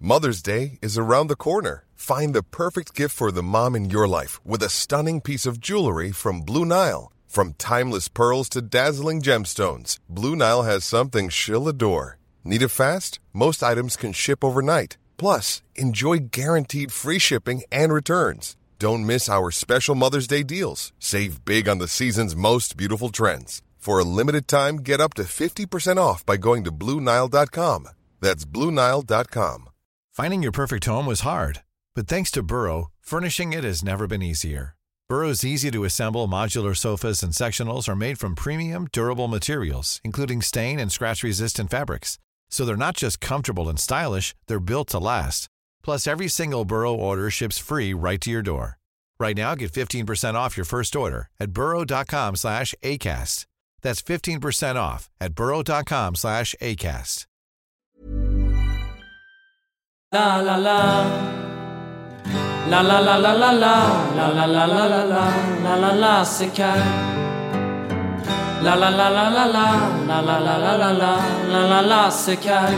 Mother's Day is around the corner. Find the perfect gift for the mom in your life with a stunning piece of jewelry from Blue Nile. From timeless pearls to dazzling gemstones, Blue Nile has something she'll adore. Need it fast? Most items can ship overnight. Plus, enjoy guaranteed free shipping and returns. Don't miss our special Mother's Day deals. Save big on the season's most beautiful trends. For a limited time, get up to 50% off by going to BlueNile.com. That's BlueNile.com. Finding your perfect home was hard, but thanks to Burrow, furnishing it has never been easier. Burrow's easy-to-assemble modular sofas and sectionals are made from premium, durable materials, including stain and scratch-resistant fabrics. So they're not just comfortable and stylish, they're built to last. Plus, every single Burrow order ships free right to your door. Right now, get 15% off your first order at burrow.com/ACAST. That's 15% off at burrow.com/ACAST. La la la. La la la la la la. La la la la la la. La la la Sekaj. La la la la la la. La la la la la la. La la la Sekaj.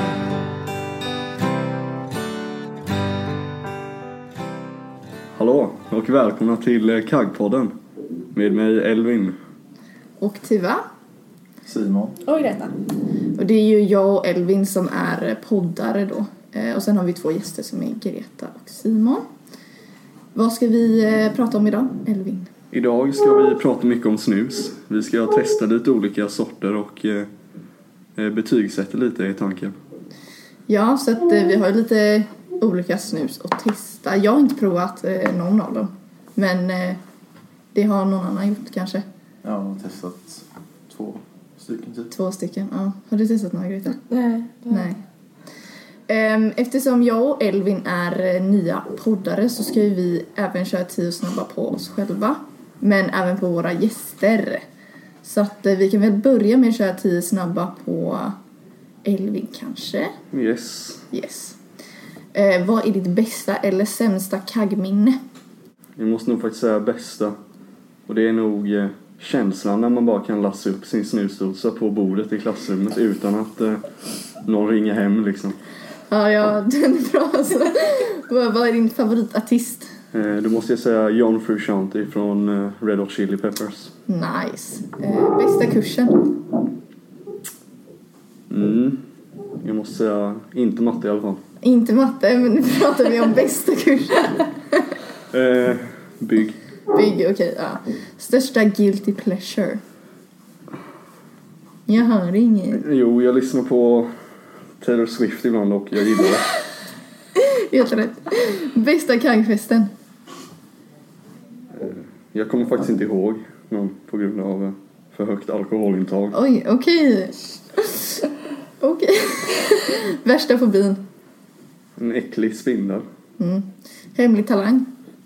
Hallå och välkomna till Kaggpodden. Med mig Elvin. Och Tiva. Simon. Och Greta. Och det är ju jag och Elvin som är poddare då. Och sen har vi 2 gäster som är Greta och Simon. Vad ska vi prata om idag, Elvin? Idag ska vi prata mycket om snus. Vi ska testa lite olika sorter och betygsätta lite i tanken. Ja, så att vi har lite olika snus att testa. Jag har inte provat någon av dem. Men det har någon annan gjort kanske. Ja, jag har testat 2 stycken typ. 2 stycken, ja. Har du testat några, Greta? Nej. Eftersom jag och Elvin är nya poddare så ska vi även köra 10 snabba på oss själva. Men även på våra gäster. Så att vi kan väl börja med att köra 10 snabba på Elvin kanske. Yes. Vad är ditt bästa eller sämsta kaggminne? Jag måste nog faktiskt säga bästa. Och det är nog känslan när man bara kan lassa upp sin snusdosa på bordet i klassrummet utan att någon ringer hem liksom. Ja, den är bra alltså. Vad är din favoritartist? Då måste jag säga John Frusciante från Red Hot Chili Peppers. Nice. Bästa kursen? Jag måste säga inte matte i alla fall. Inte matte, men nu pratar vi om bästa kursen. Bygg, okej, ja. Största guilty pleasure? Jag hör inget. Jo, jag lyssnar på Taylor Swift ibland och jag gillar det. Helt rätt. Bästa kaggfesten? Jag kommer faktiskt inte ihåg någon på grund av för högt alkoholintag. Oj, okej. Värsta fobin? En äcklig spindel. Hemlig talang?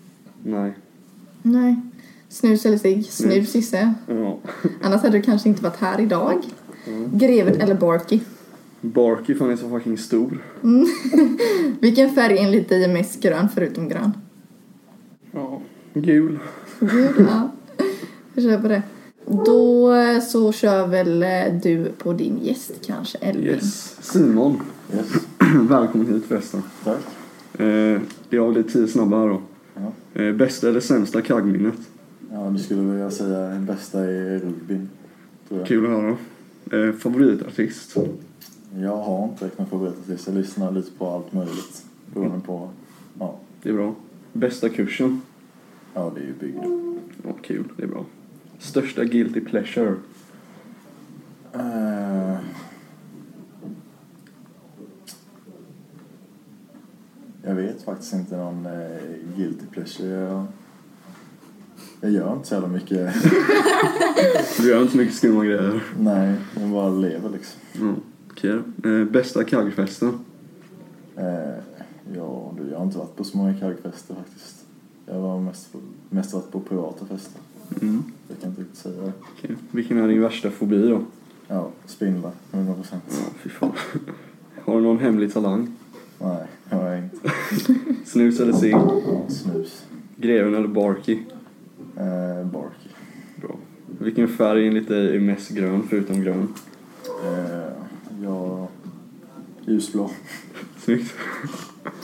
Nej. Snus eller cigg? Snus gissar jag. Ja. Annars hade du kanske inte varit här idag. Greven eller Barky? Barky fan är så fucking stor. Vilken färg enligt dig är mest grön förutom grön? Ja, gul. Ja. Jag kör på det. Då så kör väl du på din gäst kanske, Elvin? Yes. Simon. Yes. Välkommen hit förresten. Tack. Jag har lite 10 snabba här då. Ja. Bästa eller sämsta kaggminnet? Ja, du skulle vilja säga den bästa i rugbyn, tror jag. Kul att höra. Favoritartist? Jag har inte räknat favoritartist. Jag lyssnar lite på allt möjligt. Beroende på, ja. Det är bra. Bästa kursen? Ja, det är ju bygg. Ja, kul. Det är bra. Största guilty pleasure? Jag vet faktiskt inte någon guilty pleasure. Jag gör inte så jävla mycket. Du gör inte så mycket skumma grejer. Nej, jag bara lever liksom. Ja, okej. Bästa kaggfesten? Ja, jag har inte varit på så många kaggfester faktiskt. Jag har mest varit på privata fester. Jag kan inte riktigt säga det. Okay. Vilken är din värsta fobi då? Ja, spindlar, 100%. Ja, fy fan. Har du någon hemlig talang? Nej, jag har inte. Snus eller cigg? Ja, snus. Greven eller Barky? Barky. Bra. Vilken färg enligt dig är mest grön förutom grön? Ja, ljusblå. Snyggt.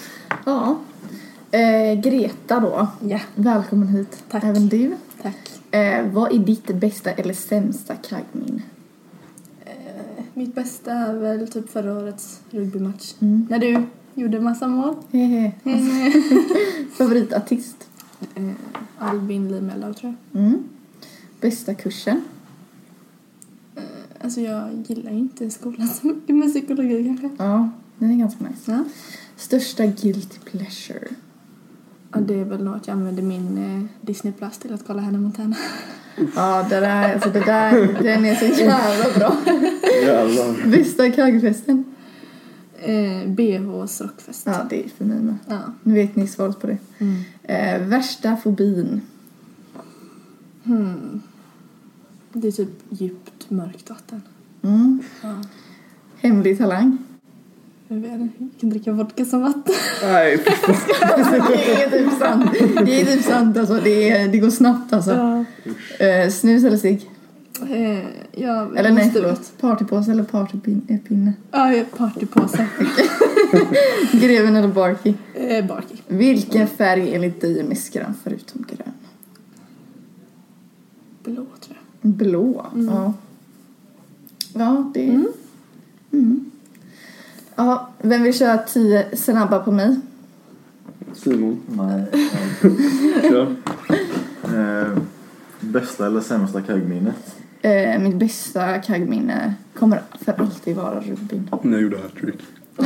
Ja. Greta då. Ja. Välkommen hit. Tack. Även du. Tack. Vad är ditt bästa eller sämsta kaggminne? Mitt bästa är väl typ förra årets rugbymatch. Mm. När du gjorde massa mål. Favoritartist? Albin Limelau tror jag. Bästa kursen? Alltså jag gillar ju inte skolan så mycket med psykologi kanske. Ja, den är ganska nice. Ja. Största guilty pleasure? Ja, det är väl nog att jag använder min Disney Plus till att kolla Hannah Montana. Ja, den är så jävla bra. Jävlar. Bästa kaggfesten? BHs rockfest. Ja, det är för mig med. Ja. Nu vet ni svaret på det. Värsta fobin? Det är typ djupt mörkt vatten. Ja. Hemlig talang? Jag vet inte, jag kan dricka vodka som vatten. Nej. Det är typ sant. Det är typ sant alltså. Det går snabbt alltså. Ja. Snus eller cigg? Eller nej, förlåt. Partypåse eller partypinne? Ja, partypåse. Greven eller Barky? Barky. Vilken färg enligt dig är mest grön förutom grön? Blå tror jag. Blå? Ja. Ja, det är... Ja, vem vill köra 10 snabba på mig? Simon. Nej. Kör. Bästa eller sämsta kaggminnet? Mitt bästa kaggminne kommer för alltid vara rubbin. När jag gjorde hattrick.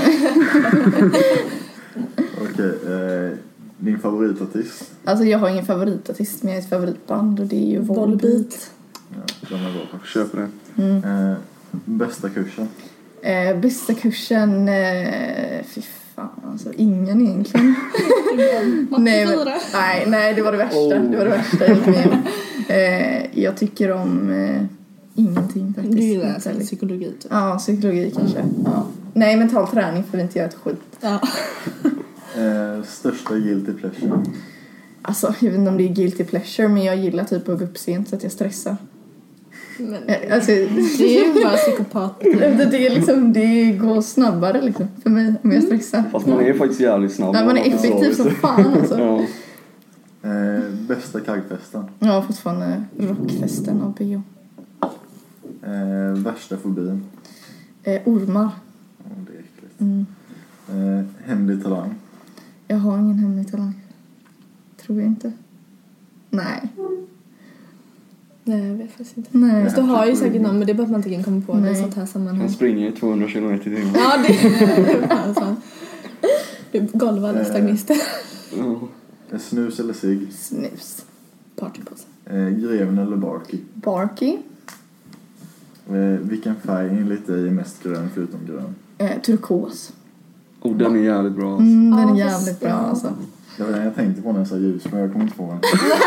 Okej. Din favoritartist? Alltså jag har ingen favoritartist, men jag har ett favoritband och det är ju Volbeat. Ja, de är bra faktiskt. Köp det. Bästa kursen? Bästa kursen, fy fan, alltså ingen egentligen. nej, det var det värsta. Det var det värsta jag gick med om. Jag tycker om ingenting faktiskt. Du gillar psykologi typ. Ja, psykologi kanske. Ja. Nej, mental träning får vi inte göra ett skit. Ja. Största guilty pleasure? Alltså, jag vet inte om det är guilty pleasure, men jag gillar typ att gå upp sent så att jag stressar. Men, alltså, det är ju bara psykopat. det är liksom, det går snabbare liksom för mig om jag stressar. Fast man är faktiskt jävligt snabb. Ja, man är effektiv som fan alltså. Ja. Bästa kaggfesten? Ja, fortfarande rockfesten av BO. Värsta fobin? Ormar. Det är äckligt. Hemlig talang? Jag har ingen hemlig talang. Tror jag inte. Nej. Nej, jag vet faktiskt inte. Nej. Fast du har ju säkert någon, men det är bara att man inte kan komma på det i sånt här sammanhang. Han springer i 200 km i timmen. Ja, det är fan sant. Du golvar stagnister. Ja. Snus eller cigg? Snus. Partypåse. Greven eller Barky? Barky. Vilken färg enligt dig är mest grön förutom grön? Turkos. Den är jävligt bra. Alltså. Den är Ja, jävligt bra alltså. Det var den jag tänkte på när jag sa ljus, men jag kommer inte på den.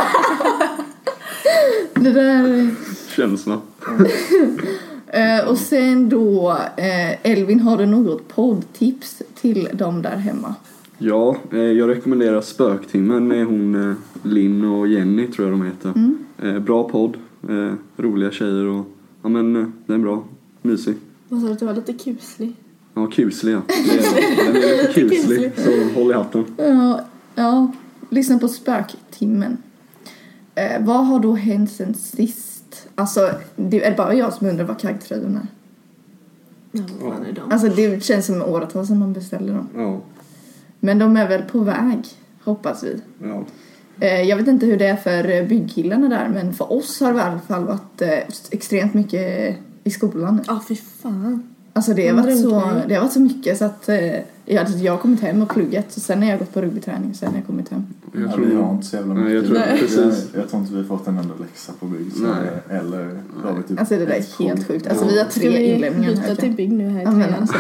Det där... Känsla. Och sen då, Elvin, har du något poddtips till dem där hemma? Ja, jag rekommenderar Spöktimmen med hon Linn och Jenny tror jag de heter. Bra podd, roliga tjejer och ja men den är bra, mysig. Vad sa du att du var lite kuslig? Ja, kuslig ja. Den är lite kuslig, så håll i hatten. Ja, lyssna på Spöktimmen. Vad har då hänt sen sist? Alltså, det är bara jag som undrar vad kaggtröjorna är. Ja, vad fan är de? Alltså, det känns som åratal sedan man beställde dem. Ja. Men de är väl på väg, hoppas vi. Ja. Jag vet inte hur det är för byggkillarna där, men för oss har det i alla fall varit extremt mycket i skolan. Ja, fy fan. Alltså det har varit så mycket så att jag har kommit hem och pluggat och sen har jag gått på rugbyträning och sen har jag kommit hem. Jag tror vi har inte så jävla mycket. Nej, jag tror, precis. Jag tror inte vi har fått en enda läxa på bygg. Eller typ alltså det där är helt sjukt. Alltså vi har 3 inlämningar här. Ska vi byta till bygg nu här i trean? Alltså,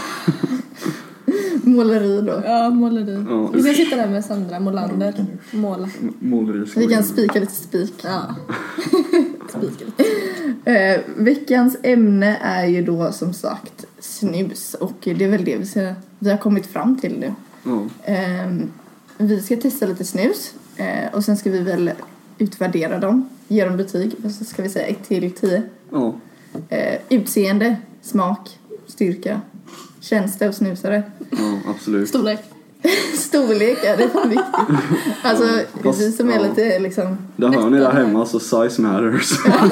måleri då. Ja, måleri. Ja, vi ska sitta där med Sandra Molander. Måla. Måleri. Vi kan spika lite spik. Ja. Spika lite. Veckans ämne är ju då som sagt snus. Och det är väl det vi har kommit fram till nu. Ja. Vi ska testa lite snus. Och sen ska vi väl utvärdera dem. Ge dem betyg. Och så ska vi säga 1 till 10. Ja. Utseende, smak, styrka, tjänster och snusare. Ja, absolut. Storlek. Storlek är det fan viktigt. Alltså vi som är lite liksom... Där hör ni där hemma, så size matters.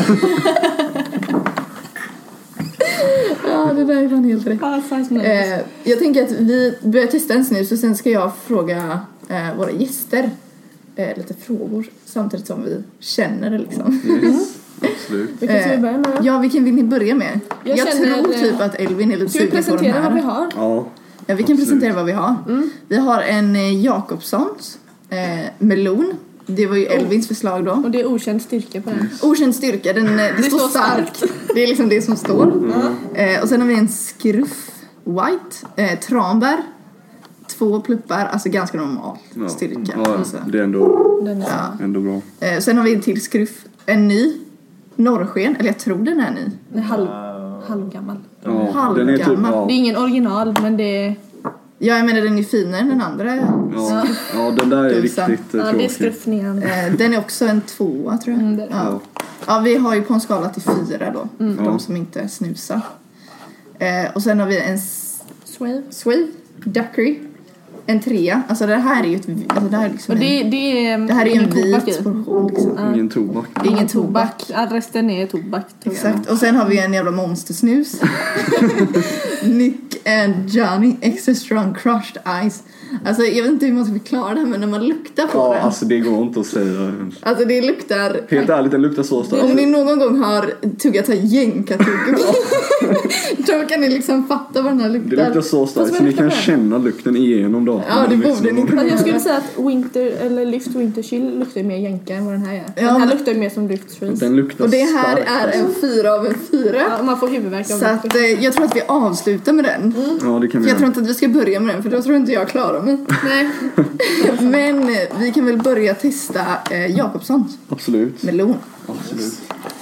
Ja, det där är fan helt rätt. Ja, size matters. Jag tänker att vi börjar testa en snus och sen ska jag fråga våra gäster lite frågor samtidigt som vi känner det liksom. Yes, absolut. Vilken ska vi börja med? Ja, vilken vill ni börja med? Jag känner, tror typ att Elvin är lite ska vi sugen på den presentera här. vad vi har? Ja. Ja, vi kan presentera vad vi har. Vi har en Jakobssons melon. Det var ju Elvins förslag då. Och det är okänd styrka på den. Okänd styrka, det står starkt. Det är liksom det som står. Och sen har vi en skruff white, tranbär, 2 pluppar, alltså ganska normal styrka. Ja, Alltså. det är ändå, Den är ändå bra. Sen har vi en till skruff, en ny norrsken, eller jag tror den är ny. halvgammal. Ja, den är typ, Halvgammal. Det är ingen original, men det är... Ja, jag menar den är finare än den andra. ja, den där är Dosan. riktigt Ja, det är tråkig. skruffningen. Den är också en 2, tror jag. Det är det. Ja, vi har ju på en skala till 4 då. De som inte snusar. Och sen har vi en Swave Daiquiri. En 3. Alltså det här är ju alltså det här är liksom Och det här är ju en tobak i. vit portion liksom. Ingen tobak. Det är ingen tobak. Resten är tobak. Exakt. Och sen har vi en jävla monstersnus. Nick and Johnny Extra Strong Crushed Ice. Alltså jag vet inte hur man ska förklara det här, men när man luktar på den. Alltså det går inte att säga. Alltså det luktar... Helt ärligt, den luktar så starkt. Om ni någon gång har tuggat så här jänkartugg då kan ni liksom fatta vad den här luktar. Det luktar så starkt så ni kan känna lukten igenom datorn. Ja, det borde ni kunna. Jag skulle säga att Winter eller Lyft Winter Chill luktar mer jänka än vad den här gör. Ja, Den här men- luktar mer som Lyft Freeze. Den luktar Och det här starkt, är en 4 av en 4. Ja, man får huvudvärk av Så att jag tror att vi avslutar med den. Ja, det kan vi Jag tror göra. inte att vi ska börja med den, för då tror inte jag klarar mig. Nej. Men vi kan väl börja testa Jakobssons Absolut. melon. Absolut.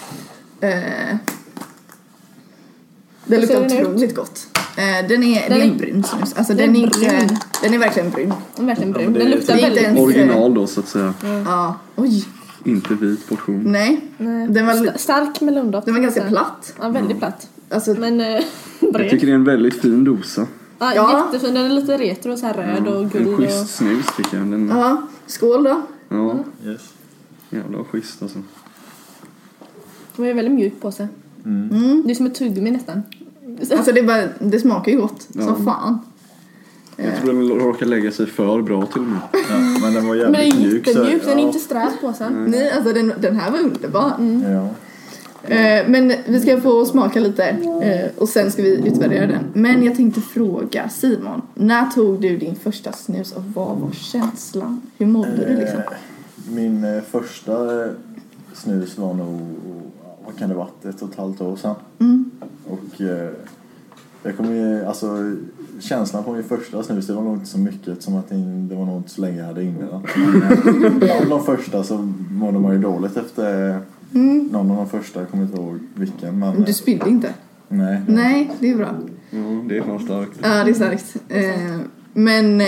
Det luktar ser den ut? otroligt gott. Den är en brun snus. Alltså den är inte, brun. den är verkligen brun. Den är verkligen brun. det Den är- luktar det är inte väldigt... en- Original då så att säga. Ja, oj. Inte vit portion. Nej, den var, Stark melondoft. den var ganska platt. Ja, väldigt platt. Alltså, Men Jag bred. tycker det är en väldigt fin dosa. Ja, Ja. jättefin. Den är lite retro, så här röd och En guld. Och... schysst snus tycker jag. Den, ja, skål då. ja, Yes. jävla schysst alltså. Den är väldigt mjuk på sig. Det är som ett tuggummi nästan. Alltså det smakar ju gott som fan. Jag tror den råkar lägga sig för bra till och med. Ja, men den var Men den jävligt är mjuk. så- jättemjuk, den är ja. inte sträv på sig. Nej, alltså den här var underbar. Ja. Men vi ska få smaka lite och sen ska vi utvärdera den. Men jag tänkte fråga Simon, när tog du din första snus och vad var känslan? Hur mådde du liksom? Min första snus var nog, vad kan det varit, 1,5 år sedan. Och jag kommer ju, alltså känslan på min första snus, det var nog inte så mycket som att det var nog inte så länge jag hade inne den. Men bland de första så mådde man ju dåligt efter någon av de första, jag kommer inte ihåg vilken. Men, Du spydde inte? nej. Nej, det är bra. Ja, det är fan starkt. Ja, det är starkt. Men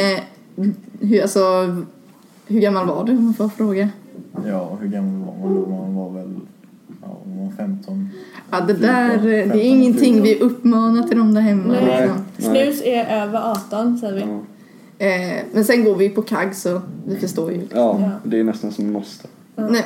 hur gammal var du om man får fråga? Ja, hur gammal var man då? Man var väl, man var 15. Ja, det där, 14, det är 15, ingenting 14. vi uppmanar till dem där hemma. Nej. Liksom. Snus är över 18, säger vi. Ja. Men sen går vi på kagg så vi förstår ju. Ja, det är nästan som måste. Nej.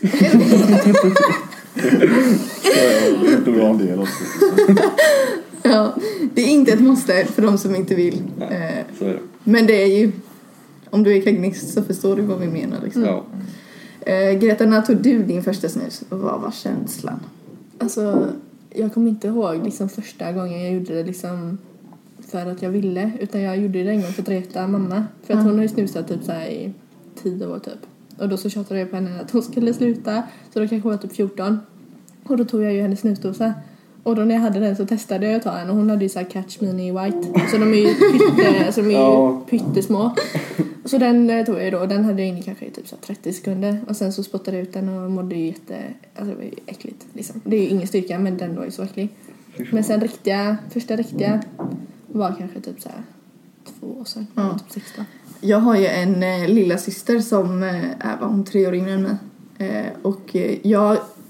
Det var en del också. Ja, det är inte ett måste för de som inte vill. Så är det. Men det är ju, om du är kagnist så förstår du vad vi menar. Liksom. Ja. Greta, när tog du din första snus och vad var känslan? Alltså, jag kommer inte ihåg liksom första gången jag gjorde det liksom för att jag ville, utan jag gjorde det en gång för att reta mamma. För att hon har ju snusat typ så här i 10 år typ. Och då så tjatade jag på henne att hon skulle sluta, så då kanske hon var typ 14. Och då tog jag ju hennes snusdosa. Och då när jag hade den så testade jag att ta en, och hon hade ju så här Catch Mini White. Så de är ju pyttesmå. Så den tog jag ju då, och den hade jag inne kanske i typ så 30 sekunder. Och sen så spottade jag ut den och mådde ju alltså det var ju äckligt liksom. Det är ju ingen styrka, men den var ju så äcklig. Men sen första riktiga var kanske typ så här 2 år sedan, typ 16. Jag har ju en lilla syster som är 3 år yngre än mig. Och jag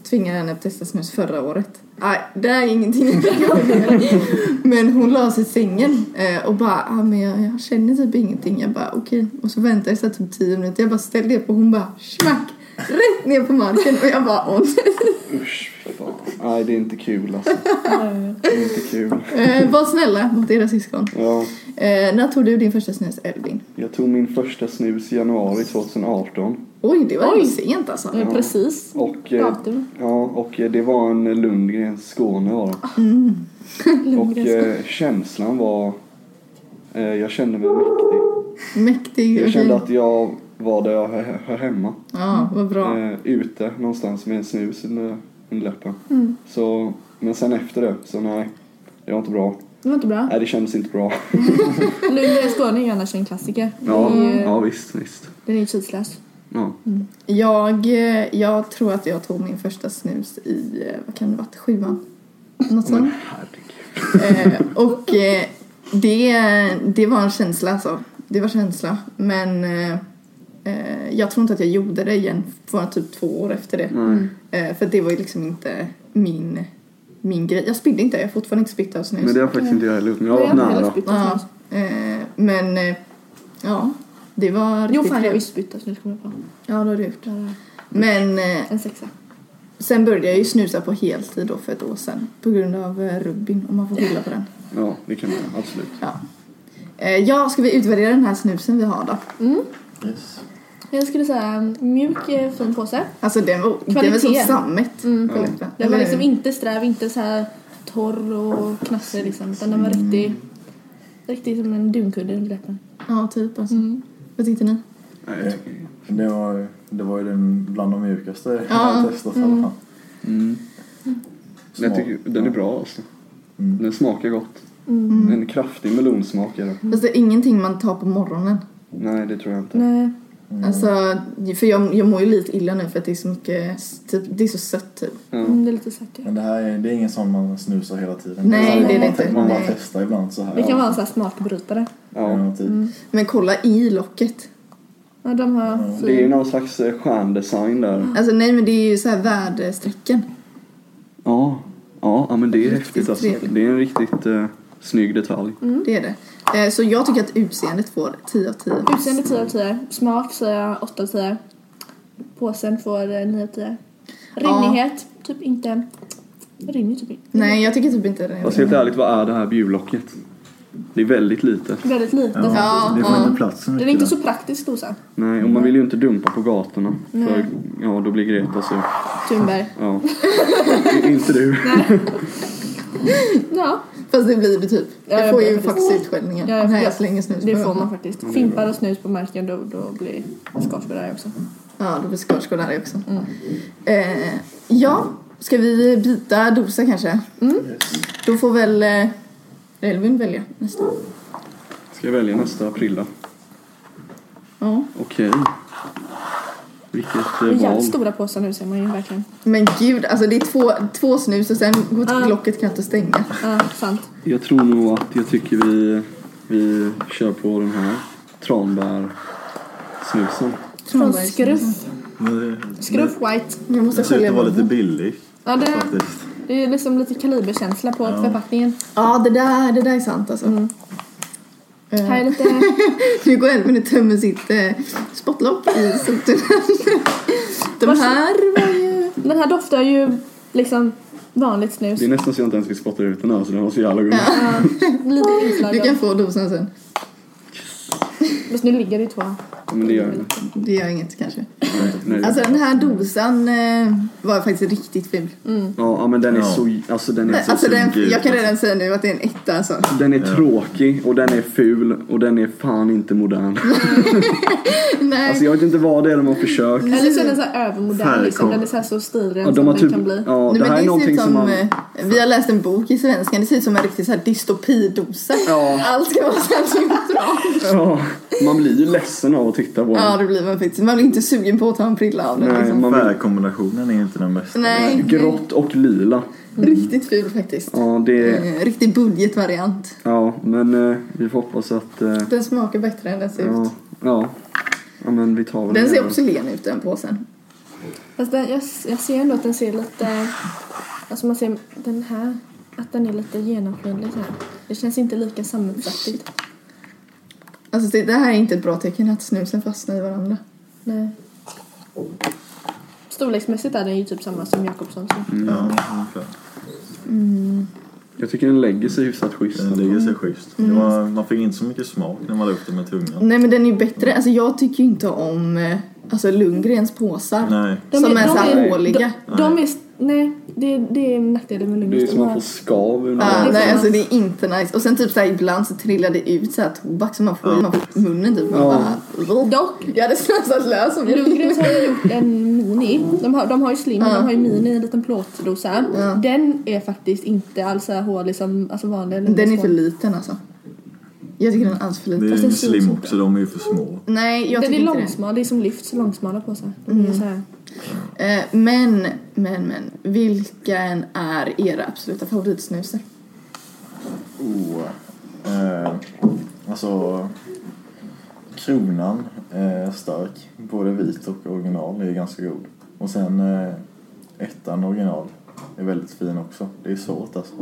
tvingade henne att testa snus förra året. Nej, det är ingenting jag rekommenderar. Men hon la sig i sängen och bara, men jag känner typ ingenting. Jag bara, okej. Och så väntade jag så typ 10 minuter. Jag bara ställde upp och hon bara, smack, rätt ner på marken. Och jag bara, Usch, fan. Nej, det är inte kul alltså. Det är inte kul. Var snälla mot era syskon. Ja. När tog du din första snus, Elvin? Jag tog min första snus i januari 2018. Oj, det var ju sent alltså. Ja, precis. Och det var en Lundgrens Skåne var det. Och känslan var... jag kände mig mäktig. Mäktig. Jag kände att jag var där jag hör hemma. Ja, vad bra. Ute någonstans med en snus under läppen. Så, men sen efter det, så nej, det var inte bra. Det var inte bra. Nej, det kändes inte bra. Lundgrens Skåne är ju annars en klassiker. Ja, visst. Den är ju tidslös. Ja. Jag tror att jag tog min första snus i, vad kan det vara, 7:an? Något sånt. Och det var en känsla alltså. Det var känsla. Men jag tror inte att jag gjorde det igen för typ 2 år efter det. För det var ju liksom inte min grej. Jag spydde inte, jag har fortfarande inte spytt av snus. Men det har faktiskt inte jag heller gjort. Men jag har varit nära. Men det var riktigt. Jo, fan, jag har visst spytt av snus, kommer jag på. Ja, det har du gjort. Men en 6. sen började jag ju snusa på heltid då för ett år sedan. På grund av rubbin, om man får skylla på den. Ja, det kan man absolut. Ja, ska vi utvärdera den här snusen vi har då? Yes. Jag skulle säga mjuk, fin påse. Alltså den var som sammet på läppen. Den var liksom inte sträv, inte så här torr och knassig liksom. Utan den var riktigt som en dunkudde under läppen. Ja, typ alltså. Vad tyckte ni? Det var ju den bland de mjukaste jag har testat i alla fall. Jag tycker den är bra alltså. Den smakar gott. En kraftig melonsmak är det. Fast det är ingenting man tar på morgonen. Nej, det tror jag inte. Nej. Alltså, för jag mår ju lite illa nu för att det är så mycket, typ, det är så sött typ. Det är lite sött, ja. Men det är ingen sån man snusar hela tiden. Nej, det är det inte. Man bara testar ibland så här. Det kan vara en sån här smakbrytare. Ja, typ. Men kolla i locket. Ja, de har Det är ju någon slags stjärndesign där. Alltså nej, men det är ju så här värdestrecken. Ja, men det är häftigt alltså. Det är en riktigt snygg detalj. Det är det. Så jag tycker att utseendet får 10 av 10. Utseende 10 av 10. Smak säger jag 8 av 10. Påsen får 9 av 10. Rinnighet, typ inte. Rinnig typ inte. Nej, jag tycker typ inte det. Alltså helt ärligt, vad är det här bjuvlocket? Det är väldigt litet. Väldigt lite. Ja, det får inte plats så mycket. Den är inte så praktisk då så. Nej, och man vill ju inte dumpa på gatorna. För då blir Greta så. Thunberg. Ja. Inte du. Ja. Fast det blir det typ. Jag får ju faktiskt utskällningen. Ja, när jag slänger snus. Det får man faktiskt. Fimpar och snus på marken, då blir skarsgård där också. Ja, då blir skarsgård där också. Ja, ska vi byta dosa kanske? Då får väl Elvin välja nästa. Ska jag välja nästa april då? Ja. Okej. Vilket Jävligt val. stora påsar nu ser man ju verkligen. Men gud, alltså det är två snus och sen går till locket kan inte stänga. Ja, sant. Jag tror nog att jag tycker vi kör på den här tranbär-snusen. Från Skruff. Skruff White. Jag måste Det ser ut skölja att vara med. lite billig. Ja, Faktiskt. det är liksom lite kaliberkänsla på förpackningen. Ja, det där är sant alltså. Här är lite... Nu går Elvin och tömmer sitt spottlock i soptunnan. De här var ju... Den här doftar ju liksom vanligt snus. Det är nästan så jag inte ens ska spotta ut den här, så den var så jävla god. Lite inslag. Du kan få dosan sen. Fast nu ligger det ju 2. Men det gör det. Det gör inget kanske. Nej. Alltså den här dosan var faktiskt riktigt ful. Ja, men den är så... Alltså den är så Alltså sugig. jag kan redan säga nu att det är en etta alltså. Den är tråkig och den är ful och den är fan inte modern. Nej. Alltså jag vet inte vad det är de har försökt. Eller så är den så här övermodern liksom. Den är så här så stilren Ja, som har den typ, kan bli. ja, Nej, det här men är någonting som man... vi har läst en bok i svenskan. Det ser ut som en riktig så här dystopidosa. Ja. Allt ska vara så här neutralt. Ja, man blir ju ledsen av att titta på den. Ja, det blir man faktiskt. Man blir inte sugen på att ta en prilla av den. Nej, Liksom. Färgkombinationen är inte den bästa. Nej. Grått och lila. Riktigt ful faktiskt. Ja, det är... Riktig budgetvariant. Ja, men vi får hoppas att... Den smakar bättre än den ser ut. Ja, men vi tar väl Den det. ser också len ut, den påsen. Fast jag ser ändå att den ser lite... Alltså man ser den här, att den är lite genomskinlig så här. Det känns inte lika sammetsaktigt. Alltså det här är inte ett bra tecken att snusen fastnar i varandra. Nej. Storleksmässigt är den ju typ samma som Jakobsson. Ja, ungefär. Jag tycker den lägger sig hyfsat schysst. Den lägger sig schysst. Man fick inte så mycket smak när man luktar med tungan. Nej, men den är ju bättre. Alltså jag tycker ju inte om Lundgrens påsar. Nej. Som är så här håliga. De är... Nej, det är nackdelen med Lundgrens. Det är som man får skav. Nej, alltså det är inte nice. Och sen typ så här, ibland så trillar det ut så här tobak som man får i munnen typ. Dock. Jag hade slösat lös om jag... Lundgrens har ju gjort en mini. De har ju slim, men de har ju mini i en liten plåtdosa. Den är faktiskt inte alls så hålig som alltså vanlig. Den är för liten alltså. Jag tycker den är alls för liten. Det är ju slim också, de är ju för små. Nej, jag tycker inte inte långsmal, det är som lyfts långsmala på sig. De är så här. Men vilken är era absoluta favoritsnuser? Alltså kronan är stark. Både vit och original är ganska god. Och sen ettan original är väldigt fin också. Det är svårt alltså.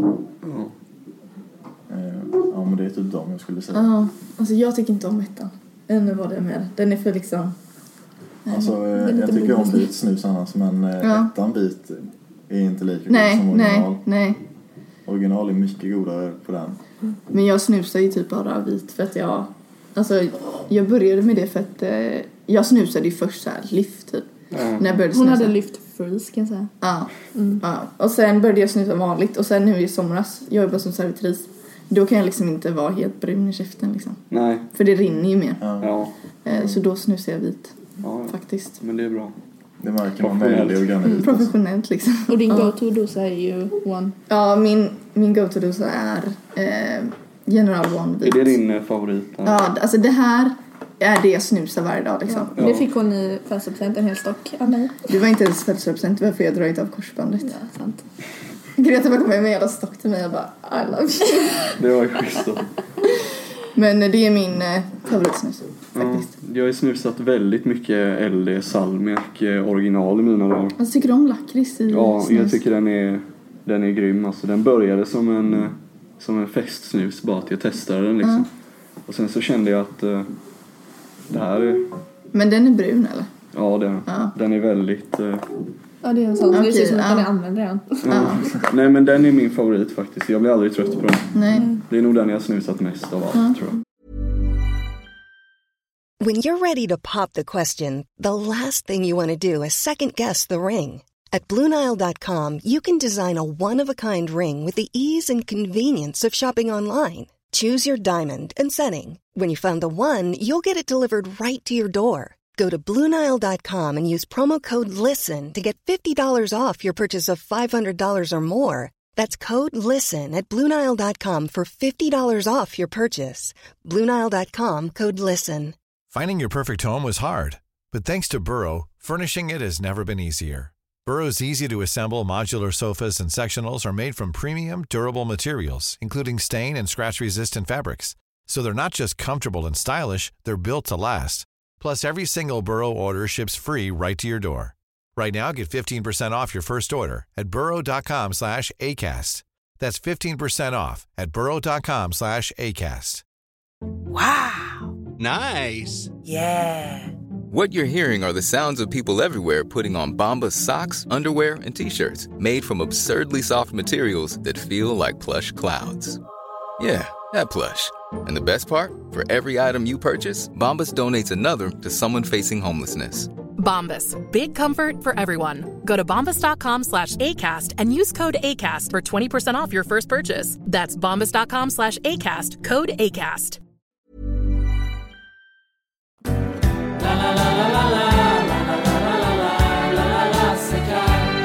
Ja, men det är typ de jag skulle säga. Ja, alltså jag tycker inte om ettan. Ännu var det med. Den är för liksom... Alltså, jag tycker om vit snus annars, men ettan vit är inte lika god som original. Nej. Original är mycket godare på den. Men jag snusar ju typ bara vit för att jag började med det för att jag snusade ju först så här lyft typ. När jag började Hon hade lyft freeze kan jag säga. Ja. Och sen började jag snusa vanligt och sen nu i somras, jag jobbar som servitris. Då kan jag liksom inte vara helt brun i käften liksom. Nej. För det rinner ju mer. Ja. Så då snusar jag vit. Ja, faktiskt. Men det är bra. Det märker man med organik. Professionellt liksom. Och din go-to-dosa är ju One. Ja, min go-to-dosa är General One vit. Är det din favorit? Ja, alltså det här är det jag snusar varje dag liksom. Ja. Det fick hon i födelsedagspresent, en hel stock av mig. Det var inte ens födelsedagspresent, det var för jag dragit av korsbandet. Ja, sant. Greta bara kom med en jävla stock till mig och bara I love you. Det var ju schysst då. Men det är min favoritsnus faktiskt. Jag har snusat väldigt mycket LD, salmiak, original i mina dagar. Jag tycker om lakrits i Ja, snus. jag tycker den är grym. Alltså, den började som en festsnus bara att jag testade den liksom. Och sen så kände jag att det här är... Men den är brun eller? Ja, den är väldigt... Ja, det är en sån. Det ser ut som att den är använd redan. Nej, men den är min favorit faktiskt. Jag blir aldrig trött på den. Nej. Det är nog den jag har snusat mest av allt, tror jag. When you're ready to pop the question, the last thing you want to do is second-guess the ring. At BlueNile.com, you can design a one-of-a-kind ring with the ease and convenience of shopping online. Choose your diamond and setting. When you find the one, you'll get it delivered right to your door. Go to BlueNile.com and use promo code LISTEN to get $50 off your purchase of $500 or more. That's code LISTEN at BlueNile.com for $50 off your purchase. BlueNile.com, code LISTEN. Finding your perfect home was hard, but thanks to Burrow, furnishing it has never been easier. Burrow's easy-to-assemble modular sofas and sectionals are made from premium, durable materials, including stain and scratch-resistant fabrics. So they're not just comfortable and stylish, they're built to last. Plus, every single Burrow order ships free right to your door. Right now, get 15% off your first order at burrow.com/ACAST. That's 15% off at burrow.com/ACAST. Wow! Nice! Yeah! What you're hearing are the sounds of people everywhere putting on Bombas socks, underwear, and T-shirts made from absurdly soft materials that feel like plush clouds. Yeah, that plush. And the best part? For every item you purchase, Bombas donates another to someone facing homelessness. Bombas. Big comfort for everyone. Go to bombas.com/ACAST and use code ACAST for 20% off your first purchase. That's bombas.com/ACAST. Code ACAST. La la la la la la la la la la la la seka.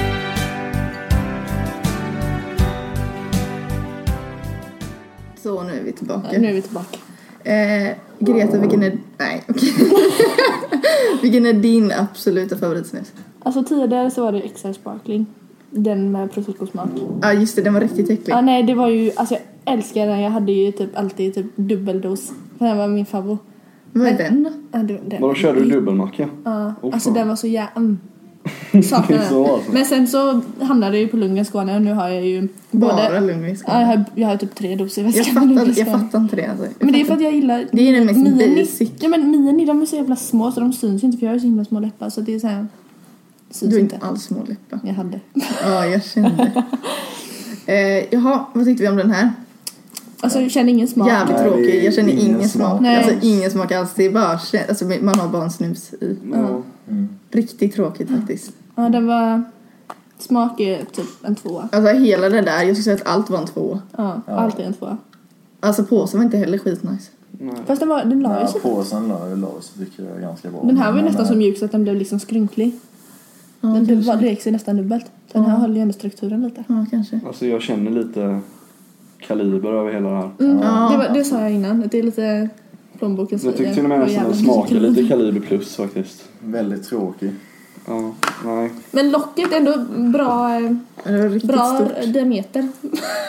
Så nu är vi tillbaka. Ja, nu är vi tillbaka. Greta, vilken är... Nej, okej. Vilken är din absoluta favoritsnus? Alltså tidigare så var det XR Sparkling. Den med prosecco-smak. Ja, just det. Den var riktigt äcklig. Ja, nej, det var ju... Alltså jag älskar den. Jag hade ju typ alltid typ dubbeldos. Den var min favorit. Vad är den då? Ja, den. Vadå, körde du dubbelmacka? Ja, alltså den var så jävla... Saknar det. Så alltså. Men sen så hamnade det ju på Lundgren Skåne och nu har jag ju Bara Lundgren Skåne. jag har typ 3 doser i väskan. Jag fattar inte det alltså. Men det är för att jag gillar det är den mest basic. Ja men Mini, de är så jävla små så de syns inte för jag har så himla små läppar så det är så här. Du har inte alls små läppar. Jag hade. Ja, jag kände. Jaha, vad tyckte vi om den här? Alltså jag känner ingen smak. Jävligt tråkig, jag känner ingen smak. Nej. Alltså ingen smak alls, det är bara alltså, man har bara en snus i. Ja. Riktigt tråkigt faktiskt. Ja, den var... Smak är typ en 2. Alltså hela det där, jag skulle säga att allt var en 2. Ja, allt är en 2. Alltså påsen var inte heller skitnice. Fast den la ju sig. Påsen la sig tycker jag är ganska bra. Den här var ju nästan så mjuk så att den blev liksom skrynklig. Ja, den rek sig nästan dubbelt. Den här höll ju ändå strukturen lite. Ja, kanske. Alltså jag känner lite kaliber över hela det här. Det sa jag innan. Det är lite plånbokens jag tyckte till och med nästan den smakar lite kaliber plus faktiskt. Väldigt tråkig. Ja, nej. Men locket är ändå bra diameter.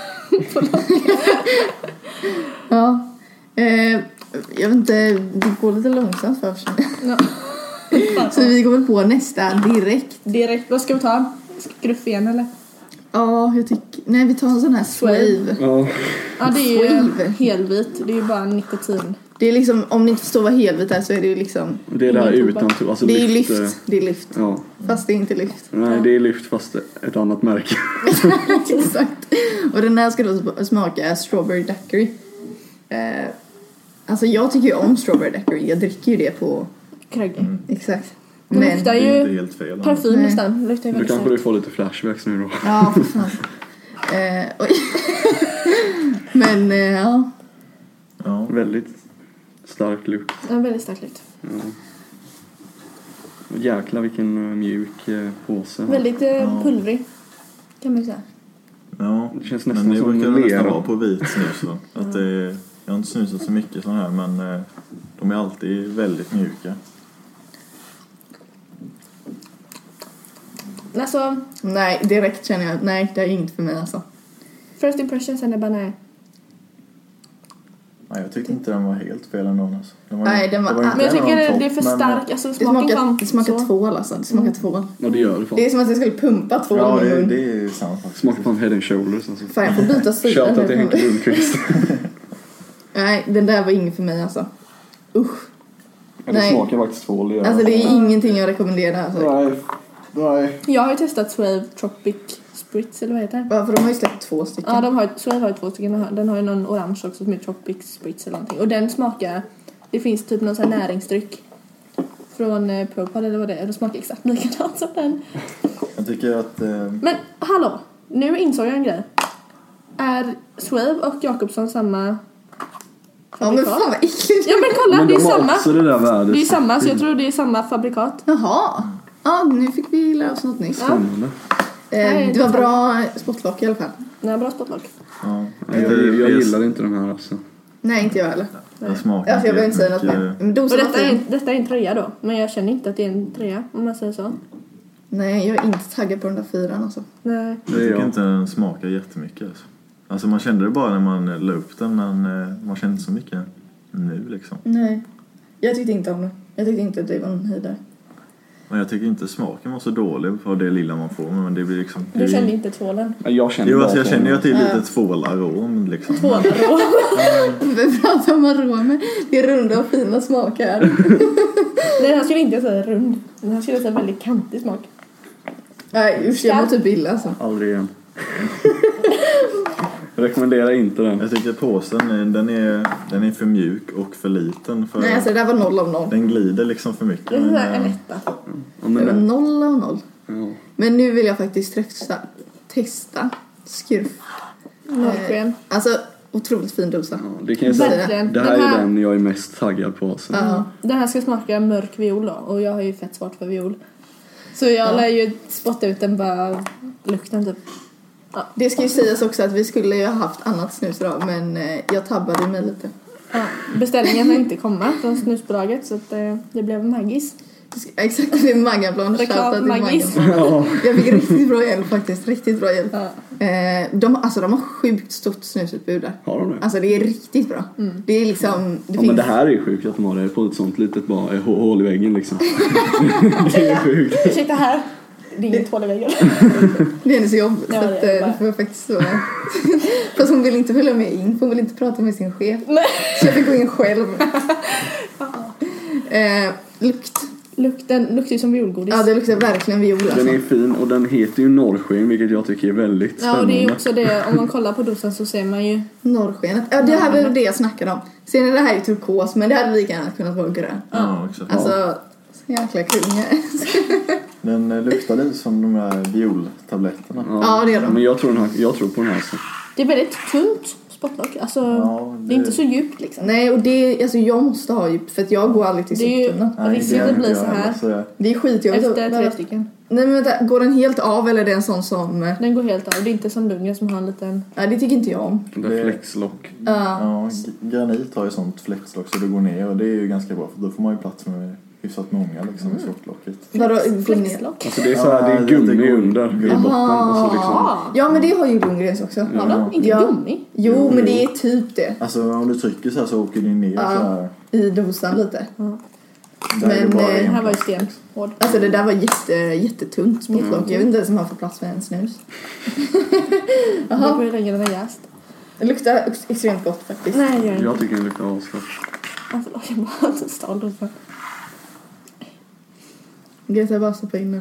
Ja. Jag vet inte, det går lite långsamt för sig. Ja. Så vi går väl på nästa direkt. Vad ska vi ta? Skruff igen eller? Ja, jag tycker... Nej, vi tar en sån här Swave. Ja, det är ju helvit. Det är ju bara nikotin. Det är liksom, om ni inte förstår vad helvit är så är det ju liksom... Det är där utan alltså det är lyft. Det är lyft. Ja. Fast det är inte lyft. Nej, det är lyft fast ett annat märke. Exakt. Och den här ska då smaka Strawberry Daiquiri. Alltså jag tycker ju om Strawberry Daiquiri. Jag dricker ju det på... Krögge. Exakt. Men det luktar ju inte helt fel, parfym nästan. Du kanske du får lite flashbacks nu då. Ja, för fan. Oj. Men ja. Väldigt stark lukt. Ja, väldigt stark lukt. Ja. Jäklar vilken mjuk påse. Väldigt pulvrig kan man säga. Ja, det känns nästan men det som brukar nästan vara på vit snus då. Att jag har inte snusat så mycket sån här men de är alltid väldigt mjuka. Alltså, nej, direkt känner jag nej, det är inget för mig alltså. First impression sen är bara nej. Nej, jag tyckte inte den var helt fel ändå alltså. Nej, den var men jag tycker det är för stark alltså, det smakar tvål alltså. Det smakar tvål. Ja, det gör det fan. Det är som att jag skulle pumpa tvål. Ja, det är sant faktiskt. Smakar fan Head and Shoulders alltså. Fan, jag får byta sida. Shoutout till Henke Lundqvist. Nej, den där var inget för mig alltså. Usch. Ja, det smakar faktiskt tvål. Alltså det är ingenting jag rekommenderar alltså. Nej. Jag har ju testat Swave Tropic Spritz eller vad heter det? Ja, för de har ju släppt 2 stycken. Ja, Swave har ju 2 stycken. Den har ju någon orange också som är Tropic Spritz eller någonting. Och den smakar, det finns typ någon sån här näringsdryck från Propad eller vad det är. Det smakar exakt likadant som den. Jag tycker att... Men hallå, nu insåg jag en grej. Är Swave och Jakobsson samma... Ja, men fan vad äckligt. Ja, men kolla, men det är de har samma. också det där värdet. Det är samma, så jag tror det är samma fabrikat. Jaha. Ja, nu fick vi lära oss något nytt. Ja. Det var bra spottlock i alla fall. Nej, bra spottlock. Ja. Jag gillar inte de här alltså. Nej, inte jag heller. Jag smakar jag behöver inte säga något mer. Men och detta är en tröja då. Men jag känner inte att det är en tröja, om man säger så. Nej, jag är inte taggad på den där 4 alltså. Nej. Jag tycker inte den smakar jättemycket alltså man kände det bara när man la upp den. Men man kände inte så mycket nu liksom. Nej, jag tyckte inte om det. Jag tyckte inte att det var en höjdare. Men jag tycker inte smaken var så dålig för det lilla man får. Men det blir liksom... Du kände inte tvålen? Jag känner jag känner ju att det är lite tvålarom liksom. Tvålarom? Vi pratar om aromer. Det är runda och fina smaker. Nej, den här skulle inte säga rund. Den här skulle säga väldigt kantig smak. Nej, usch, jag mår typ illa alltså. Aldrig igen. Jag rekommenderar inte den. Jag tycker påsen, den är för mjuk och för liten. För nej, alltså det där var 0 av 0. Den glider liksom för mycket. Det är en etta. Det var 0 av 0. Ja. Men nu vill jag faktiskt testa skurf. Norrskön. Alltså, otroligt fin dosa. Ja, det kan jag säga. Verkligen. Det här är den jag är mest taggad på. Så. Den här ska smaka mörk viol då. Och jag har ju fett svårt för viol. Så jag lär ju spotta ut den bara lukten typ. Ja. Det ska ju sägas också att vi skulle ju ha haft annat snus idag, men jag tabbade mig lite. Ja, beställningen har inte kommit från snusbolaget så att det blev Maggis. Exakt, det är Magganplan. Reklam Maggis. Ja. Jag fick riktigt bra hjälp faktiskt, riktigt bra hjälp. Ja. De har sjukt stort snusutbud där. Har de det? Alltså det är riktigt bra. Det är liksom... Men det här är ju sjukt att de har det på ett sånt litet bara hål i väggen liksom. Det är sjukt. Ursäkta här. Det är inget hål i väggen. Det är så jobbigt. Ja, så det är det får faktiskt så. Fast hon vill inte följa med in. Hon vill inte prata med sin chef. Nej. Så jag fick gå in själv. Lukt. Den luktar ju som violgodis. Ja, det luktar verkligen viol. Alltså. Den är fin och den heter ju norrsken, vilket jag tycker är väldigt spännande. Ja, och det är också det. Om man kollar på dosen så ser man ju norrskenet. Ja, det här var det jag snackade om. Sen är det här ju turkos, men det hade lika gärna kunnat vara grön. Ja, exakt. Alltså, så jäkla kul. Den luktar lite som de här violtabletterna. Ja, det är de. Men jag tror på den här. Så. det är väldigt tunt spottlock. Alltså, det är inte så djupt liksom. Nej, och det, alltså jag måste ha djup för att jag går aldrig till soptunnan. Det är ju risken att det blir så här. Det är skitjobbigt. Efter 3 stycken. Nej, men vänta, går den helt av eller är det en sån som... Den går helt av. Det är inte som Lundgren som har en liten... Nej, det tycker inte jag om. Det är flexlock. Ja, granit har ju sånt flexlock så det går ner och det är ju ganska bra för då får man ju plats med hyfsat många liksom i spottlocket. Vadå, flexlock? Alltså det är så här, det är gummi under i botten. Alltså liksom. Ja, men det har ju Lundgrens också. Ja, inte gummi. Jo, men det är typ det. Alltså om du trycker så här så åker det ner så här. I dosan lite. Men den här var ju stenhård. Alltså det där var jättetunt spottlock. Jag vet inte ens om man får plats med en snus. Jaha. Det går ju längre än en jäst. Det luktar extremt gott faktiskt. Nej, jag tycker den luktar asgott. Alltså, jag bara inte stal det. Greta bara stoppa in den.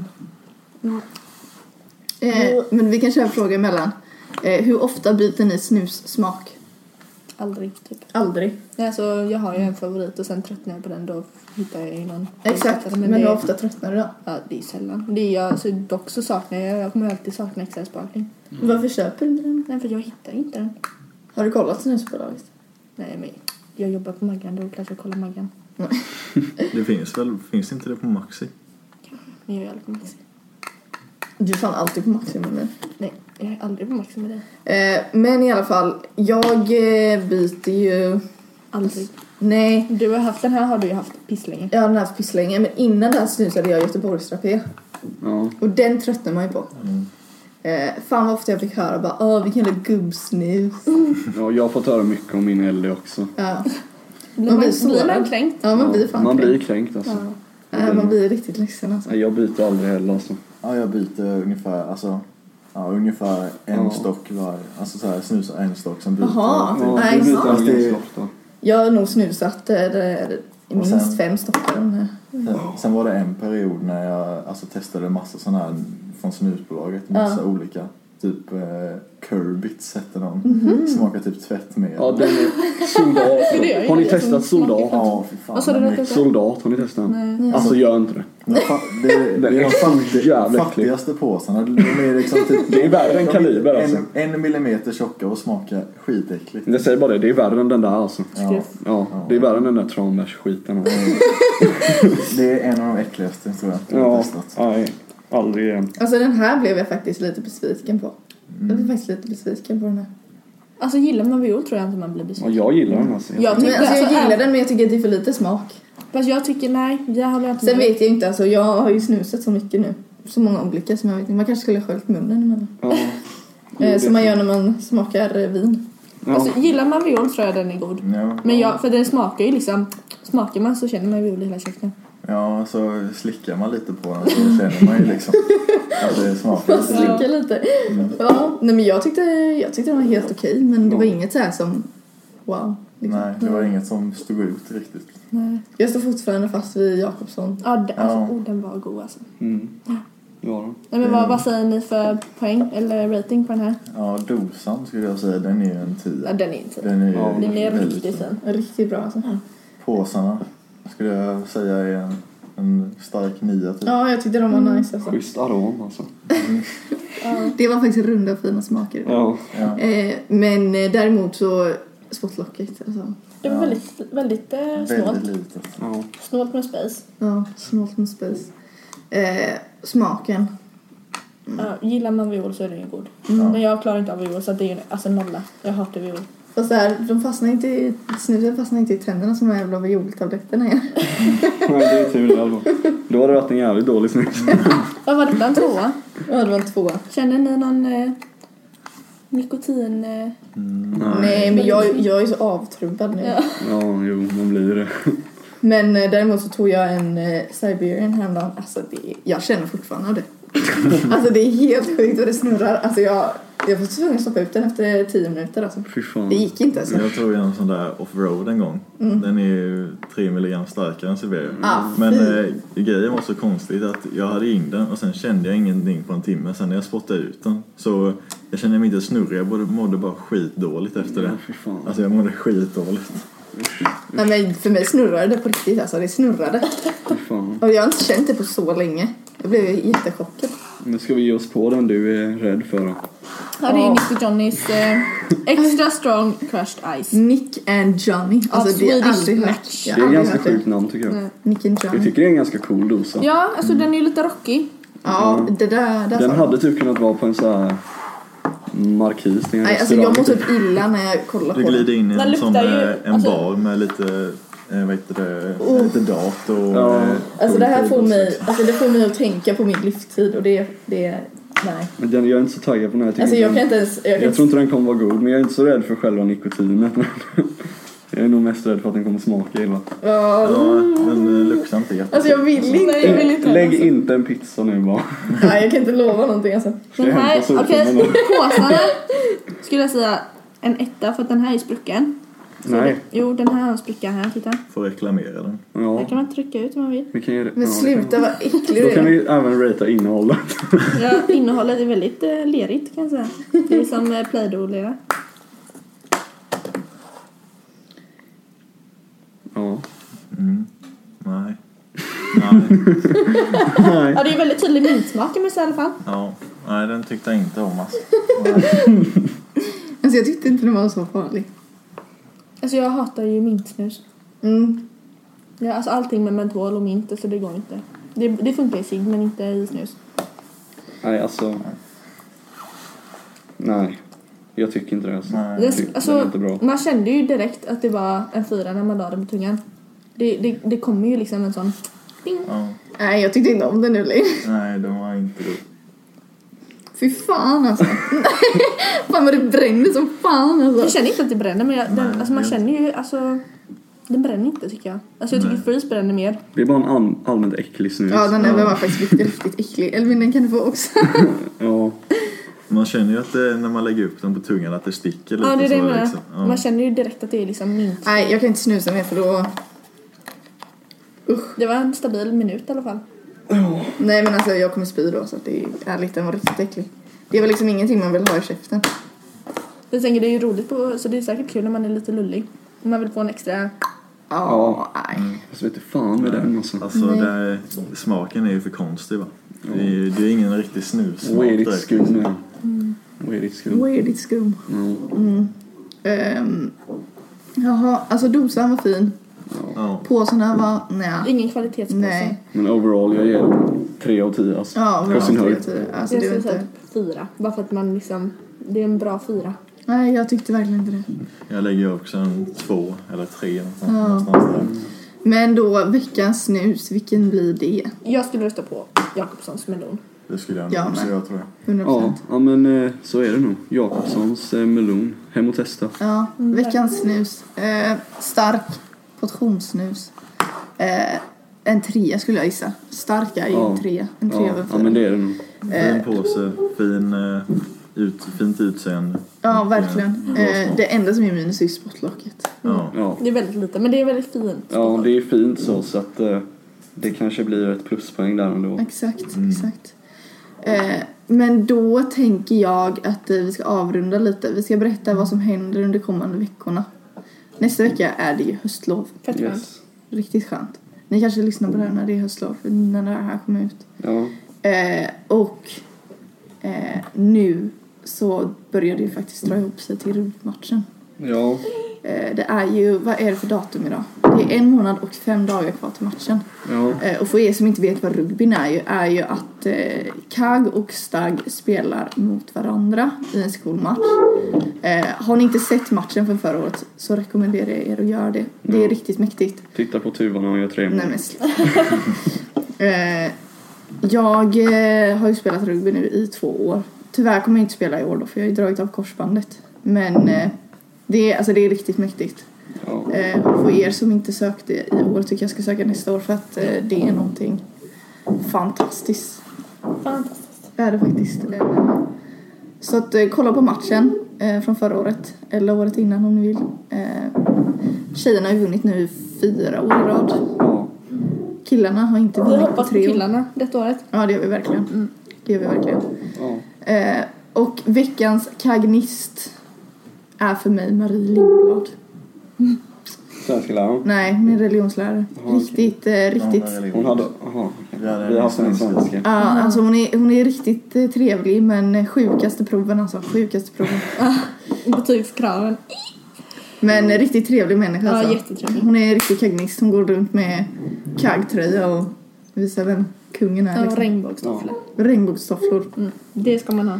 Men vi kan köra en fråga emellan. Hur ofta byter ni snussmak? Aldrig, typ. Aldrig? Nej, alltså, jag har ju en favorit och sen tröttnar jag på den. Då hittar jag ju någon. Exakt, men hur ofta tröttnar du då? Ja, det är sällan. Det är jag, så dock så saknar jag kommer alltid sakna extra sparkling. Varför köper du inte den? Nej, för jag hittar inte den. Har du kollat snusbolaget? Nej, men jag jobbar på Maggan, då är det klart jag kollar Maggan. Det finns inte det på Maxi? Men jag är aldrig på Maxi. Du är fan alltid på Maxi med mig. Nej, jag är aldrig på Maxi med dig. Men i alla fall, jag byter ju... Aldrig. Nej. Du har haft den här, har du ju haft pisslänge. Ja, den har haft pisslänge. Men innan den snusade jag Göteborgstrapé. Ja. Och den tröttnar man ju på. Fan vad ofta jag fick höra bara, vilken jävla gubbsnus. Ja, jag har fått höra mycket om min Ellie också. Ja. Blir man kränkt? Ja, man blir fan man kränkt. blir kränkt alltså. Ja. Man blir riktigt ledsen alltså. Jag byter aldrig heller alltså. Ja, jag byter ungefär en stock var. Alltså så här snusar en stock som byter. Jaha, nej, jag har nog snusat minst 5 stockar. Sen var det en period när jag testade massa sådana här från snusbolaget. Massa olika. Typ Curbits hette någon. Smakar typ tvättmedel. Ja, den är soldat. Har ni testat soldat? Ja, fy fan. Soldat, har ni testat? Nej. Alltså gör inte det. Det är de fattigaste påsarna. Det är värre än Kaliber alltså. 1 millimeter tjocka och smakar skitäckligt. Jag säger bara det är värre än den där alltså. Ja, det är värre än den där Tranbärsskiten. Det är en av de äckligaste tror jag har testat. Nej, aldrig igen. Alltså den här blev jag faktiskt lite besviken på. Jag blev faktiskt lite besviken på den här. Alltså gillar man viol tror jag inte man blir besviken. Ja, jag gillar den alltså. Jag gillar den men jag tycker att det är för lite smak. Fast jag tycker nej, jag håller inte med. Sen vet jag inte, alltså jag har ju snusat så mycket nu. Så många olika som jag vet inte. Man kanske skulle ha sköljt munnen emellan. Ja. Som man gör när man smakar vin. Ja. Alltså, gillar man viol tror jag den är god. Ja. Men för den smakar ju liksom, smakar man så känner man viol i hela käften. Ja, så slickar man lite på den så känner man ju liksom att det smakar lite. Slicka lite. Ja, nej men jag tyckte den var helt okej, men det var inget så här som wow. Liksom. Nej, det var inget som stod ut riktigt. Nej. Jag står fortfarande fast vid Jakobsson. Ja, den var god alltså. Ja. Nej, men vad säger ni för poäng eller rating på den här? Ja, dosan skulle jag säga, den är en 10. Ja, den är en 10. Den är riktigt fin. Riktigt bra alltså. Påsarna skulle jag säga är en stark 9 typ. Ja, jag tyckte de var nice alltså. Schysst arom alltså. Det var faktiskt runda och fina smaker. Ja. Men däremot så spottlocket alltså. Det var väldigt snålt. Väldigt litet. Ja. Snålt med space. Ja, snålt med space. Smaken. Ja, gillar man viol så är det ju god. Men jag klarar inte av viol så det är ju alltså nolla. Jag hatar viol. Fast de fastnar inte snuset fastnar inte i tänderna som de jävla violtabletterna är. Nej, det är tur alltså. Då har det varit en jävligt dålig snus. Vad var det? En 2? Ja, det var en 2. Känner ni någon nikotin? Nej, men jag är så avtrubbad nu. Ja, jo, man blir det. Men däremot så tog jag en Siberian häromdagen. Alltså jag känner fortfarande det. Alltså det är helt sjukt vad det snurrar. Alltså jag får tvungen att stoppa ut den efter 10 minuter alltså. Fy fan. Det gick inte alltså. Jag tog en sån där off-road en gång. Den är ju 3 milligram starkare än Siberia. Ah, men grejen var så konstigt att jag hade in den och sen kände jag ingenting på en timme. Sen när jag spottade ut den så jag kände mig inte snurrig. Jag mådde bara skitdåligt efter det. Fy fan. Alltså jag mådde skitdåligt. Nej men för mig snurrade det på riktigt alltså. Det snurrade. Fy fan. Och jag har inte känt det på så länge. Jag blev jättechockad. Nu ska vi ge oss på den du är rädd för. Ja, det är Nick och Johnnys extra strong crushed ice. Nick and Johnny. Alltså det är aldrig hört. Det är ganska sjukt namn tycker jag. Nick and Johnny. Jag tycker det är en ganska cool dosa. Ja, alltså den är ju lite rockig. Ja, det där den hade typ kunnat vara på en så här markis. Nej, alltså jag mår typ illa när jag kollar på det. Du glider in i Den en sån luktar ju, en bar med lite vad heter det, lite dat och alltså det här får mig, alltså det får mig att tänka på min livstid och det nej. Men jag är inte så taggad på den här. Alltså jag kan inte ens jag tror inte den kommer vara god, men jag är inte så rädd för själva nikotinet. Jag är nog mest rädd för att den kommer smaka illa. Ja, den luktar inte jätte. Alltså jag vill inte. Nej, jag vill inte. Lägg inte en pizza nu bara. Nej, jag kan inte lova någonting alltså. Den här, okej, påsarna skulle jag säga en 1 för att den här är sprucken. Nej. Jo, den här har en spricka här, titta. Får reklamera den. Ja. Här kan man trycka ut om man vill. Vi kan göra det. Men sluta vara äcklig. Då kan vi även ratea innehållet. Ja, innehållet är väldigt lerigt kan jag säga. Det är som Play-Doh-lera. Ja. Nej. Ja, det är väldigt tydlig mintsmak i alla fall. Ja. Nej, den tyckte jag inte om alltså. Alltså jag tyckte inte den var så farlig. Alltså jag hatar ju mintsnus. Ja, alltså allting med mentol och mint, så det går inte. Det funkar i sig, men inte i snus. Nej, alltså. Nej. Jag tycker inte det. Alltså. Alltså, det är inte bra. Man kände ju direkt att det var en 4 när man la den på tungan. Det kommer ju liksom en sån ding. Ja. Nej, jag tyckte inte om den nu längre. Nej, de var inte god. Fy fan alltså. Fan vad det bränner som fan alltså. Jag känner inte att det bränner, men alltså man känner ju, alltså den bränner inte tycker jag. Alltså jag tycker Freeze bränner mer. Det är bara en allmänt äcklig snus. Ja, den är bara faktiskt riktigt äcklig. Elvin, den kan du få också. Ja. Man känner ju att när man lägger upp den på tungan att det sticker lite. Ja, det är det så med. liksom. Ja. Man känner ju direkt att det är liksom mint. Nej, jag kan inte snusa mer för då... Det var en stabil minut i alla fall. Nej, men alltså jag kommer spy då, så att det är ärligt, den var riktigt äcklig. Det var liksom ingenting man vill ha i käften. Jag tänker det är ju roligt på, så det är säkert kul när man är lite lullig. Om man vill få en extra... Ja, nej. Jag vet inte fan med den alltså. Alltså smaken är ju för konstig va. Det är ingen riktig snus. Weirdigt skum nu. Weirdigt skum. Jaha, alltså dosan var fin. Ja. Påsarna var... Nej. Ingen kvalitetspåse. Nej. Men overall jag ger 3 av 10 alltså. Ja, på sin höjd. Alltså Jag det var skulle säga inte... 4. Bara för att man liksom... Det är en bra 4. Nej, jag tyckte verkligen inte det. Jag lägger också en 2 eller 3 Ja. någonstans där. Men då, veckans snus, vilken blir det? Jag skulle rösta på Jakobssons melon. Det skulle jag Ja, nog också men. göra tror jag. 100%. Ja, men så är det nog. Jakobssons melon. Hem och testa. Ja, veckans snus. Stark portionssnus. En 3 skulle jag gissa. Stark är ju en 3. En 3 över 4. Ja, men det är det nog. Fin påse, fint utseende. Ja, verkligen. Det enda som är minus är spottlocket. Ja. Det är väldigt lite, men det är väldigt fint. Ja, det är fint så att det kanske blir ett pluspoäng där ändå. Exakt. Men då tänker jag att vi ska avrunda lite. Vi ska berätta vad som händer under kommande veckorna. Nästa vecka är det ju höstlov. Fett skönt. Yes. Riktigt skönt. Ni kanske lyssnar på det här när det är höstlov, för när det här kommer ut. Ja. Nu så börjar det ju faktiskt dra ihop sig till rugbymatchen. Ja. Det är ju, vad är det för datum idag? Det är 1 månad och 5 dagar kvar till matchen. Ja. Och för er som inte vet vad rugbyn är ju att KAG och STAG spelar mot varandra i en skolmatch. Har ni inte sett matchen från förra året så rekommenderar jag er att göra det. Det är riktigt mäktigt. Titta på tuvan och gör 3 mål. Nej, men jag har ju spelat rugby nu i 2 år. Tyvärr kommer jag inte spela i år då, för jag har ju dragit av korsbandet. Men det är riktigt mäktigt. Ja. Och för er som inte sökte i år tycker jag ska söka nästa år, för att det är någonting fantastiskt. Fantastiskt. Det är det faktiskt. Så att kolla på matchen från förra året. Eller året innan om ni vill. Tjejerna har ju vunnit nu 4 år i rad. Killarna har inte vunnit. Vi hoppas på killarna detta året. Ja, det gör vi verkligen. Det gör vi verkligen. Och veckans kagnist är för mig Marie Lindblad. Svenska läraren? Nej, hon är religionslärare. Riktigt. Hon hade... Vi har haft en svenska. Ja, alltså hon är riktigt trevlig, men sjukaste proven. Betygskraven. Men riktigt trevlig människa. Ja, alltså. jättetrevlig. Hon är riktigt kagnist. Hon går runt med kaggtröja och visar vem kungen är. Ja, liksom. Regnbågstofflor. Det ska man ha.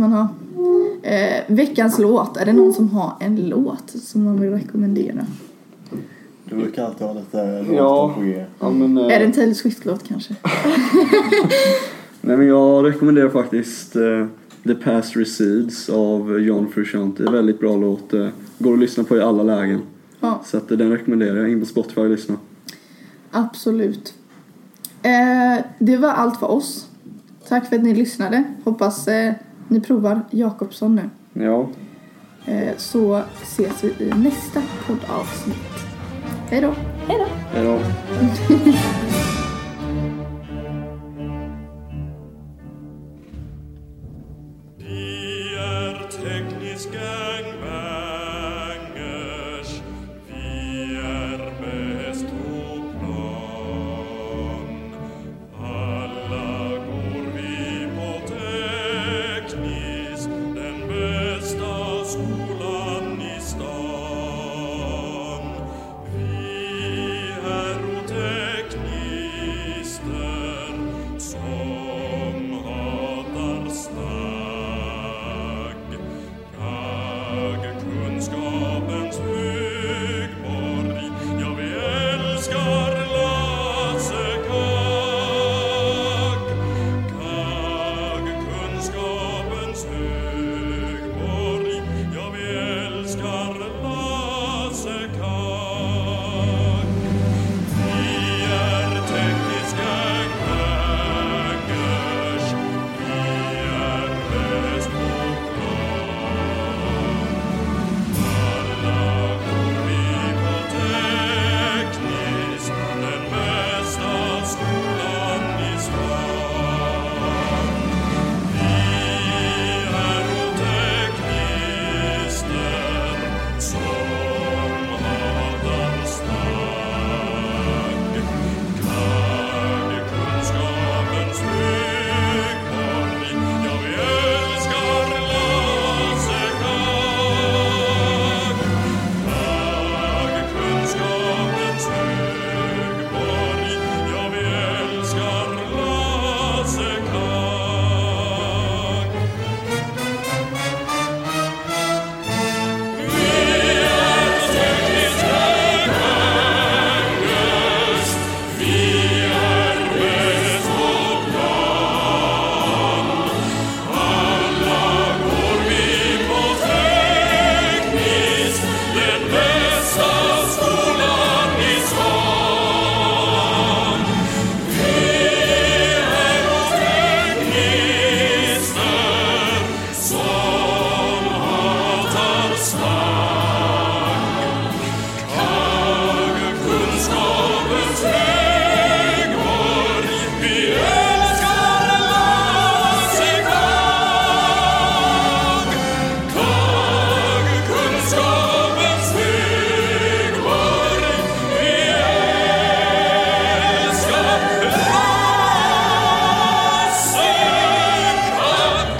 Veckans låt. Är det någon som har en låt som man vill rekommendera? Du brukar alltid ha lite låtar på G. Ja, men, är det en Taylor Swift-låt kanske? Nej, men jag rekommenderar faktiskt The Past Recedes av John Frusciante. Det är en väldigt bra låt. Går att lyssna på i alla lägen. Ja. Så att den rekommenderar jag. In på Spotify och lyssna. Absolut. Det var allt för oss. Tack för att ni lyssnade. Hoppas ni provar Jakobsson nu. Ja. Så ses vi i nästa poddavsnitt. Hej då. Hej då. Hej då. Vi är tekniska gangbangers. Vi är bäst på plan. Alla går vi på teknis, den bästa skolan i stan. Vi är teknister som hatar stagg. Kunskapens högborg. Ja, vi älskar Lasse Kagg. Kunskapens högborg. Ja, vi älskar Lasse Kagg. Vi är tekniska gaggers. Vi är bäst på plan. Alla går vi på teknis, den bästa skolan i stan. Vi är teknister som hatar stagg. Kunskapens högborg. Ja, vi älskar Lasse Kagg. Kunskapens högborg. Ja, vi älskar Lasse Kagg. Vi är tekniska gaggers. Vi är bäst på plan. Alla går vi på teknis, den bästa skolan i stan. Vi är teknister som hatar stagg. Kunskapens högborg. Vi älskar Lasse Kagg. Kunskapens högborg. Vi älskar Lasse Kagg.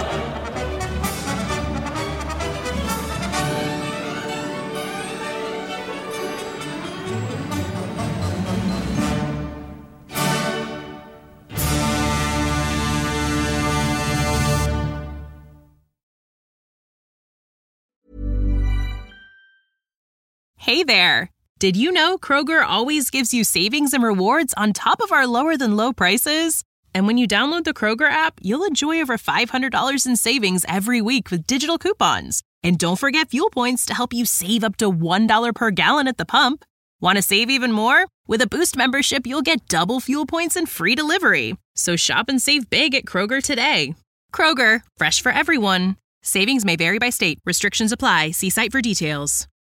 Hey there! Did you know Kroger always gives you savings and rewards on top of our lower than low prices? And when you download the Kroger app, you'll enjoy over $500 in savings every week with digital coupons. And don't forget fuel points to help you save up to $1 per gallon at the pump. Want to save even more? With a Boost membership, you'll get double fuel points and free delivery. So shop and save big at Kroger today. Kroger, fresh for everyone. Savings may vary by state. Restrictions apply. See site for details.